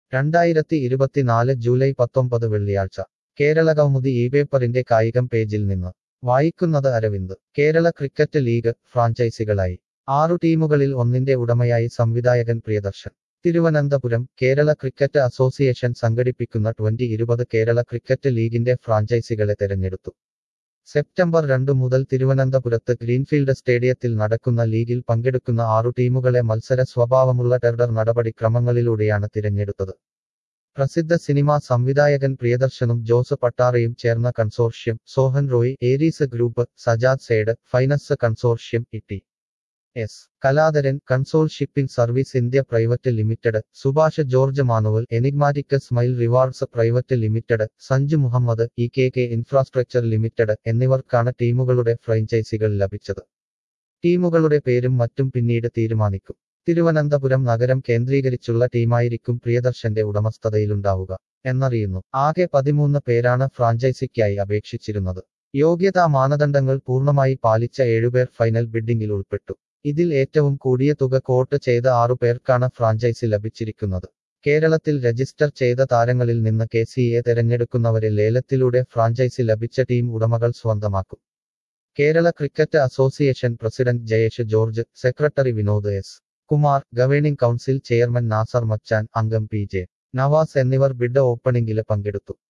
2024 July 19 വെള്ളിയാഴ്ച കേരളകൗമുദി ഈ പേപ്പറിന്റെ കായികം പേജിൽ നിന്ന് വായിക്കുന്നത് അരവിന്ദ്. കേരള ക്രിക്കറ്റ് ലീഗ് ഫ്രാഞ്ചൈസികളായി 6 ടീമുകളിൽ ഒന്നിന്റെ ഉടമയായി സംവിധായകൻ പ്രിയദർശൻ. തിരുവനന്തപുരം. കേരള ക്രിക്കറ്റ് അസോസിയേഷൻ സംഘടിപ്പിക്കുന്ന 2020 കേരള ക്രിക്കറ്റ് ലീഗിന്റെ ഫ്രാഞ്ചൈസികളെ തെരഞ്ഞെടുത്തു. സെപ്റ്റംബർ 2 മുതൽ തിരുവനന്തപുരത്ത് ഗ്രീൻഫീൽഡ് സ്റ്റേഡിയത്തിൽ നടക്കുന്ന ലീഗിൽ പങ്കെടുക്കുന്ന 6 ടീമുകളെ മത്സര സ്വഭാവമുള്ള ടെൻഡർ നടപടിക്രമങ്ങളിലൂടെയാണ് തിരഞ്ഞെടുത്തത്. പ്രസിദ്ധ സിനിമാ സംവിധായകൻ പ്രിയദർശനും ജോസ് പട്ടാറയും ചേർന്ന consortium, Sohan Roy, Aries group, Sajad Sait, finesse consortium, T S. Kaladharan, console shipping service India private limited, Subhash George Manuel, enigmatic smile rewards private limited, Sanju Muhammad, E K K infrastructure limited എന്നിവർക്കാണ് ടീമുകളുടെ ഫ്രാഞ്ചൈസികൾ ലഭിച്ചത്. ടീമുകളുടെ പേരും മറ്റും പിന്നീട് തീരുമാനിക്കും. തിരുവനന്തപുരം നഗരം കേന്ദ്രീകരിച്ചുള്ള ടീമായിരിക്കും പ്രിയദർശന്റെ ഉടമസ്ഥതയിലുണ്ടാവുക എന്നറിയുന്നു. ആകെ 13 പേരാണ് ഫ്രാഞ്ചൈസിക്കായി അപേക്ഷിച്ചിരുന്നത്. യോഗ്യതാ മാനദണ്ഡങ്ങൾ പൂർണ്ണമായി പാലിച്ച 7 പേർ ഫൈനൽ ബിഡ്ഡിംഗിൽ ഉൾപ്പെട്ടു. ഇതിൽ ഏറ്റവും കൂടിയ തുക കോട്ട് ചെയ്ത 6 പേർക്കാണ് ഫ്രാഞ്ചൈസി ലഭിച്ചിരിക്കുന്നത്. കേരളത്തിൽ രജിസ്റ്റർ ചെയ്ത താരങ്ങളിൽ നിന്ന് KCA തെരഞ്ഞെടുക്കുന്നവരെ ലേലത്തിലൂടെ ഫ്രാഞ്ചൈസി ലഭിച്ച ടീം ഉടമകൾ സ്വന്തമാക്കും. Kerala cricket association president Jayesh George, secretary Vinod S. Kumar, governing council chairman Nasar Machan, അംഗം P.J. നവാസ് എന്നിവർ ബിഡ് ഓപ്പണിംഗില് പങ്കെടുത്തു.